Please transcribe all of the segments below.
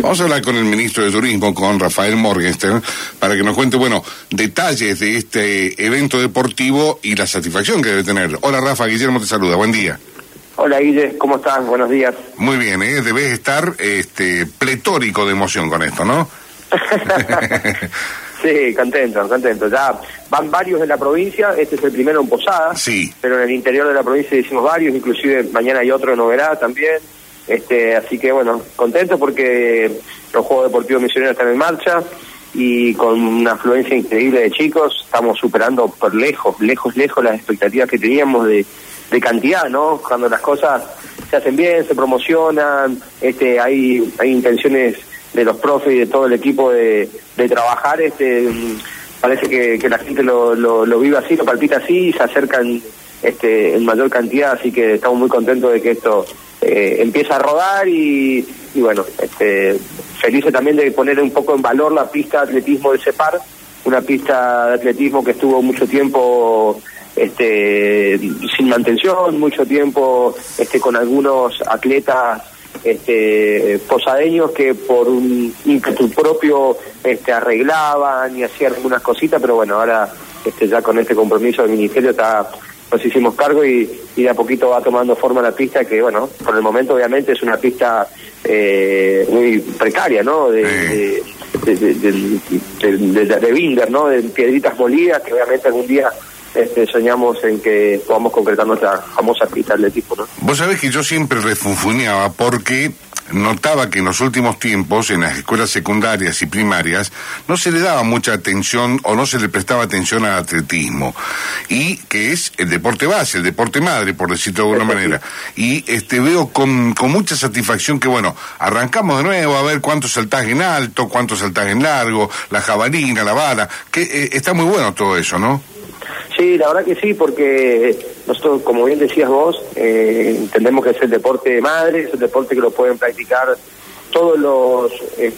Vamos a hablar con el ministro de Turismo, con Rafael Morgenstern, para que nos cuente, detalles de este evento deportivo y la satisfacción que debe tener. Hola Rafa, Guillermo te saluda, buen día. Hola Guille, ¿cómo estás? Buenos días. Muy bien, debes estar pletórico de emoción con esto, ¿no? Sí, contento. Ya van varios de la provincia, este es el primero en Posada, sí, pero en el interior de la provincia hicimos varios, inclusive mañana hay otro en Oberá también. Así que contento porque los Juegos Deportivos Misioneros están en marcha y con una afluencia increíble de chicos, estamos superando por lejos las expectativas que teníamos de cantidad, ¿no? Cuando las cosas se hacen bien, se promocionan, hay intenciones de los profes y de todo el equipo de trabajar, parece que la gente lo vive así, lo palpita así y se acercan en mayor cantidad, así que estamos muy contentos de que esto empieza a rodar y felices también de poner un poco en valor la pista de atletismo de CEPAR, una pista de atletismo que estuvo mucho tiempo sin mantención, mucho tiempo con algunos atletas posadeños que por un ímpetu propio arreglaban y hacían algunas cositas, pero ahora ya con este compromiso del ministerio nos hicimos cargo y de a poquito va tomando forma la pista que por el momento obviamente es una pista muy precaria, ¿no? De binder, ¿no? De piedritas molidas que obviamente algún día soñamos en que podamos concretar nuestra famosa pista de atletismo, ¿no? Vos sabés que yo siempre refunfuñaba porque notaba que en los últimos tiempos en las escuelas secundarias y primarias no se le daba mucha atención o no se le prestaba atención al atletismo, y que es el deporte base, el deporte madre, por decirlo de alguna manera. Y veo con mucha satisfacción que arrancamos de nuevo a ver cuánto saltaje en alto, cuánto saltaje en largo, la jabalina, la vara, que está muy bueno todo eso, ¿no? Sí, la verdad que sí, porque nosotros, como bien decías vos, entendemos que es el deporte de madre, es el deporte que lo pueden practicar todos los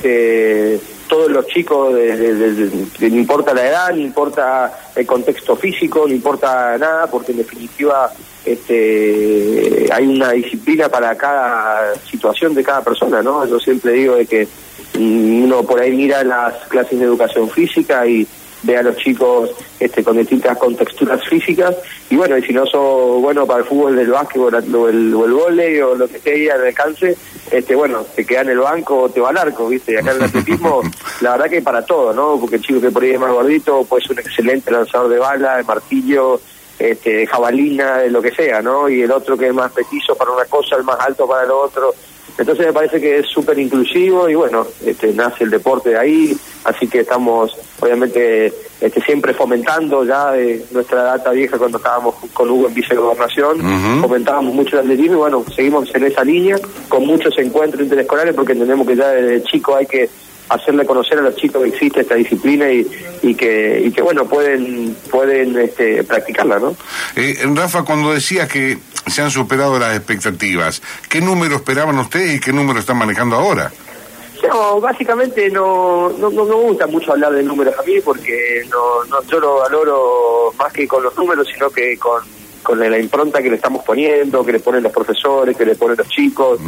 chicos, no importa la edad, no importa el contexto físico, no importa nada, porque en definitiva hay una disciplina para cada situación de cada persona, ¿no? Yo siempre digo de que uno por ahí mira las clases de educación física y ve a los chicos con distintas contexturas físicas y y si no sos bueno para el fútbol, del básquetbol o el vóley o lo que esté ahí al alcance, te queda en el banco o te va al arco, ¿viste? Y acá en el atletismo, la verdad que para todo, ¿no? Porque el chico que por ahí es más gordito puede ser un excelente lanzador de bala, de martillo, de jabalina, de lo que sea, ¿no? Y el otro que es más petizo para una cosa, el más alto para lo otro. Entonces me parece que es súper inclusivo y nace el deporte de ahí, así que estamos obviamente siempre fomentando ya de nuestra data vieja cuando estábamos con Hugo en vicegobernación, fomentábamos mucho el atletismo y seguimos en esa línea con muchos encuentros interescolares porque entendemos que ya desde chico hay que hacerle conocer a los chicos que existe esta disciplina y que pueden practicarla, ¿no? Rafa, cuando decías que se han superado las expectativas, ¿qué número esperaban ustedes y qué número están manejando ahora? No, básicamente no me gusta mucho hablar de números a mí porque yo lo valoro más que con los números, sino que con la impronta que le estamos poniendo, que le ponen los profesores, que le ponen los chicos.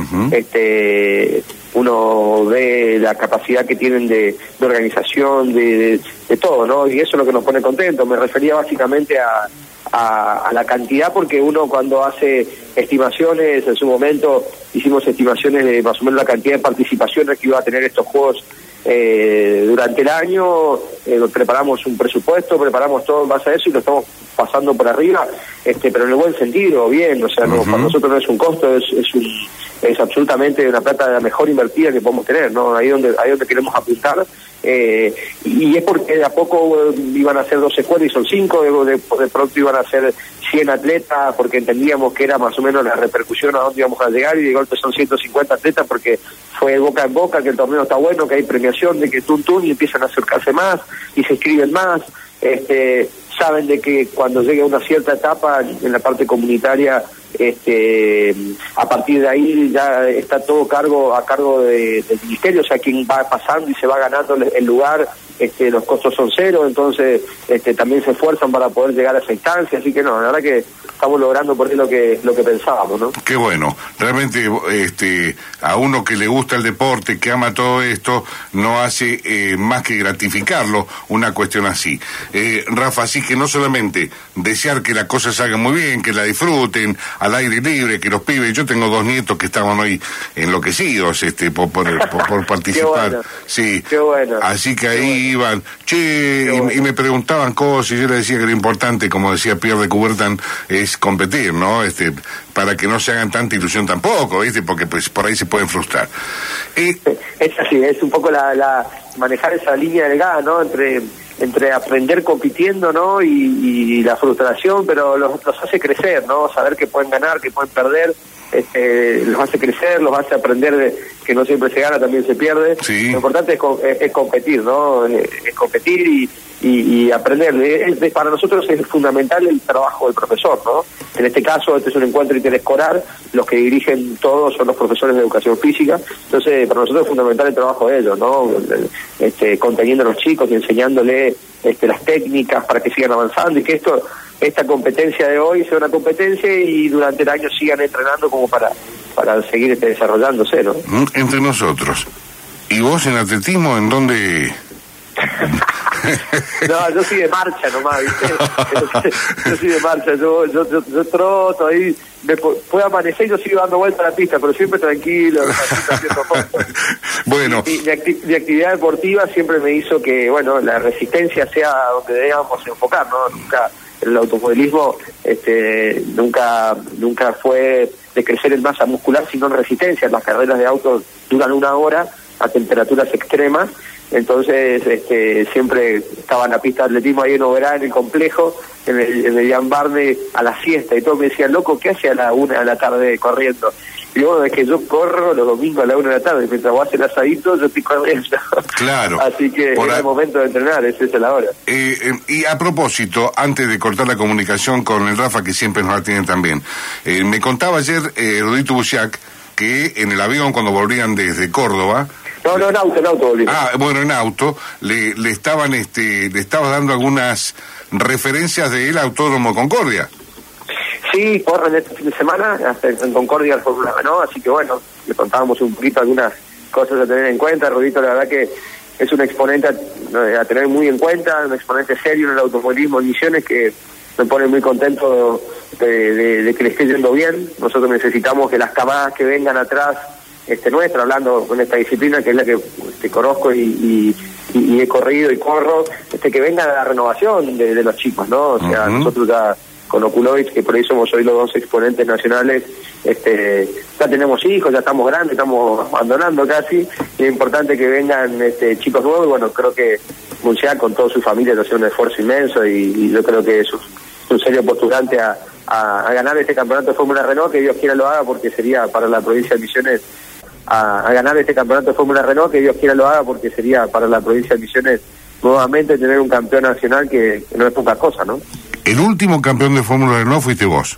Uno ve la capacidad que tienen de organización, de todo, ¿no? Y eso es lo que nos pone contentos. Me refería básicamente a la cantidad, porque uno cuando hace estimaciones, en su momento hicimos estimaciones de más o menos la cantidad de participaciones que iba a tener estos juegos durante el año, preparamos un presupuesto, preparamos todo en base a eso y lo estamos pasando por arriba, pero en el buen sentido, bien, o sea, para nosotros no es un costo, es absolutamente una plata de la mejor invertida que podemos tener, ¿no? Ahí donde queremos apuntar, y es porque de a poco iban a ser 12 escuelas y son 5, de pronto iban a ser 100 atletas, porque entendíamos que era más o menos la repercusión a dónde íbamos a llegar, y de golpe son 150 atletas porque fue de boca en boca que el torneo está bueno, que hay premiación, de que y empiezan a acercarse más y se inscriben más. Saben de que cuando llegue a una cierta etapa en la parte comunitaria, a partir de ahí ya está todo a cargo del ministerio, o sea, quien va pasando y se va ganando el lugar los costos son cero, entonces también se esfuerzan para poder llegar a esa instancia, así que no, la verdad que estamos logrando por ahí lo que pensábamos, ¿no? Qué bueno, realmente a uno que le gusta el deporte, que ama todo esto, no hace más que gratificarlo una cuestión así. Rafa, así que no solamente desear que la cosa salga muy bien, que la disfruten al aire libre, que los pibes, yo tengo 2 nietos que estaban hoy enloquecidos por participar. Qué bueno. Sí. Qué bueno. Así que ahí iban, y me preguntaban cosas y yo les decía que lo importante, como decía Pierre de Coubertin, es competir, ¿no? Para que no se hagan tanta ilusión tampoco, ¿viste? Porque pues por ahí se pueden frustrar. Es así, es un poco la manejar esa línea delgada, ¿no? Entre aprender compitiendo, ¿no? Y la frustración, pero los hace crecer, ¿no? Saber que pueden ganar, que pueden perder, los hace crecer, los hace aprender de que no siempre se gana, también se pierde. Sí. Lo importante es competir, ¿no? Es competir y aprender. Para nosotros es fundamental el trabajo del profesor, ¿no? En este caso, este es un encuentro interescolar, los que dirigen todos son los profesores de educación física, entonces para nosotros es fundamental el trabajo de ellos, ¿no? Conteniendo a los chicos y enseñándoles las técnicas para que sigan avanzando y que esta competencia de hoy sea una competencia y durante el año sigan entrenando como para seguir desarrollándose, ¿no? Entre nosotros. ¿Y vos en atletismo en dónde...? No, yo soy de marcha nomás, ¿viste? Yo soy de marcha, yo troto ahí, puede amanecer y yo sigo dando vuelta a la pista, pero siempre tranquilo, haciendo cosas. Bueno. Mi actividad deportiva siempre me hizo que, bueno, la resistencia sea donde debamos enfocar, ¿no? Nunca, el automovilismo nunca fue de crecer en masa muscular, sino en resistencia. Las carreras de autos duran 1 hora a temperaturas extremas. Entonces siempre estaba en la pista de atletismo ahí en Oberá, en el complejo, en el Jan Barney, a la siesta, y todos me decían, loco, ¿qué hace a la 1 de la tarde corriendo? Y bueno, es que yo corro los domingos a la 1 de la tarde, mientras vos haces el asadito, yo estoy corriendo. Claro. Así que es el momento de entrenar, esa es la hora. Y a propósito, antes de cortar la comunicación con el Rafa, que siempre nos la tiene también, me contaba ayer Rudito Busiak que en el avión, cuando volvían desde Córdoba, No, en auto volvimos. Bueno, en auto, le estaba dando algunas referencias del Autódromo Concordia. Sí, corren este fin de semana, hasta en Concordia el Fórmula Renault, así que bueno, le contábamos un poquito algunas cosas a tener en cuenta. Rodito, la verdad que es un exponente a tener muy en cuenta, un exponente serio en el automovilismo en Misiones que me pone muy contento de que le esté yendo bien. Nosotros necesitamos que las camadas que vengan atrás nuestra, hablando con esta disciplina que es la que conozco y he corrido y corro, que venga la renovación de los chicos, ¿no? O sea, nosotros ya con Okulovic, que por ahí somos hoy los 2 exponentes nacionales, ya tenemos hijos, ya estamos grandes, estamos abandonando casi, y es importante que vengan chicos nuevos, y bueno, creo que Munchiak con toda su familia hace un esfuerzo inmenso y yo creo que es un serio postulante a ganar este campeonato de Fórmula Renault, que Dios quiera lo haga porque sería para la provincia de Misiones, a ganar este campeonato de Fórmula Renault, que Dios quiera lo haga porque sería para la provincia de Misiones nuevamente tener un campeón nacional que no es poca cosa, ¿no? El último campeón de Fórmula Renault fuiste vos.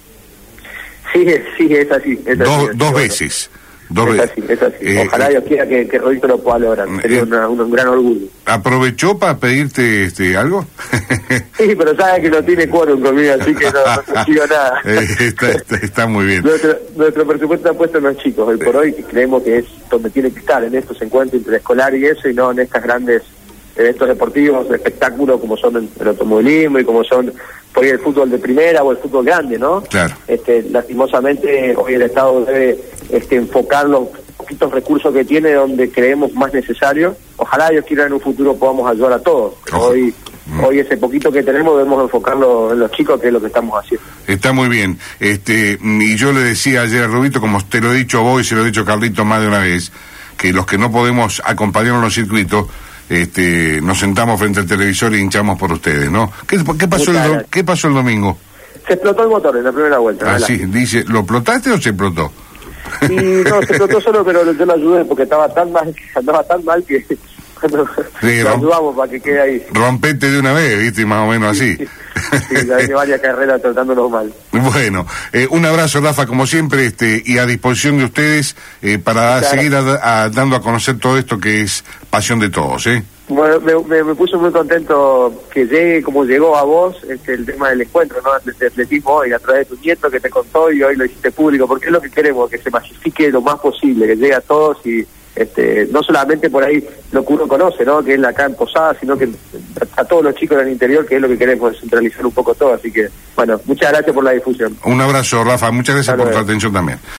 Sí, es así. Dos veces. Es así. Ojalá Dios quiera que Rodito lo pueda lograr. Sería un gran orgullo. ¿Aprovechó para pedirte algo? Sí, pero sabe que no tiene quórum conmigo, así que no consigo nada. Está muy bien. Nuestro presupuesto está puesto en los chicos. Hoy por hoy creemos que es donde tiene que estar, en estos encuentros interescolares y eso, y no en estas grandes eventos deportivos, espectáculos como son el automovilismo y como son por ahí el fútbol de primera o el fútbol grande, ¿no? Claro. Lastimosamente hoy el Estado debe enfocar los poquitos recursos que tiene donde creemos más necesario. Ojalá Dios quiera en un futuro podamos ayudar a todos. Hoy ese poquito que tenemos debemos enfocarlo en los chicos, que es lo que estamos haciendo. Está muy bien. Y yo le decía ayer a Rubito, como te lo he dicho a vos y se lo he dicho a Carlito más de una vez, que los que no podemos acompañarnos en los circuitos, nos sentamos frente al televisor y hinchamos por ustedes, ¿no? ¿Qué pasó el domingo? Se explotó el motor en la primera vuelta. Sí, dice, ¿lo explotaste o se explotó? Y no, se explotó solo, pero yo lo ayudé porque andaba tan mal que lo ayudamos para que quede ahí. Rompete de una vez, ¿viste? Más o menos así. Sí, ya hay varias carreras tratándolo mal. Bueno, un abrazo, Rafa, como siempre, y a disposición de ustedes para seguir dando a conocer todo esto que es pasión de todos, Bueno, me puso muy contento que llegue como llegó a vos el tema del encuentro, ¿no? De atletismo hoy, a través de tu nieto que te contó y hoy lo hiciste público, porque es lo que queremos, que se masifique lo más posible, que llegue a todos y no solamente por ahí lo que uno conoce, ¿no? Que es acá en Posada, sino que a todos los chicos del interior, que es lo que queremos, descentralizar un poco todo. Así que, bueno, muchas gracias por la difusión. Un abrazo, Rafa, muchas gracias por tu atención también.